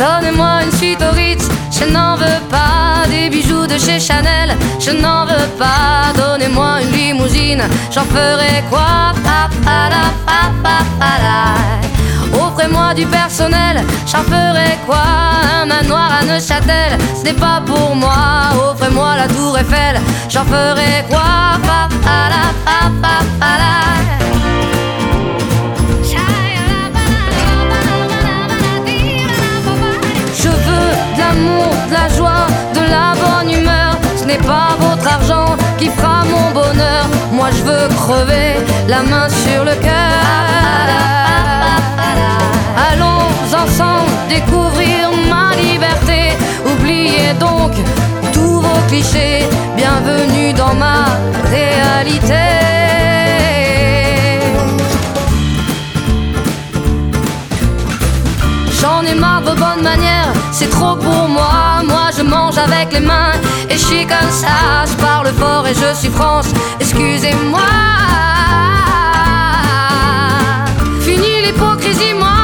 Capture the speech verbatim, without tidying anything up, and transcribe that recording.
Donnez-moi une suite au Ritz, je n'en veux pas. Des bijoux de chez Chanel, je n'en veux pas. Donnez-moi une limousine, j'en ferai quoi? Pa, pa, la, pa, pa, pa, la. Offrez-moi du personnel, j'en ferai quoi? Un manoir à Neuchâtel, ce n'est pas pour moi. Offrez-moi la tour Eiffel, j'en ferai quoi? Pa, pa, la, pa, pa, pa, la. Je veux de l'amour, de la joie, de la bonne humeur. Ce n'est pas votre argent qui fera mon bonheur. Moi je veux crever la main sur le cœur. Allons ensemble découvrir ma liberté. Oubliez donc tous vos clichés. Bienvenue dans ma réalité. J'en ai marre de vos bonnes manières, c'est trop pour moi. Moi je mange avec les mains et je suis comme ça. Je parle fort et je suis France, excusez-moi. Fini l'hypocrisie, moi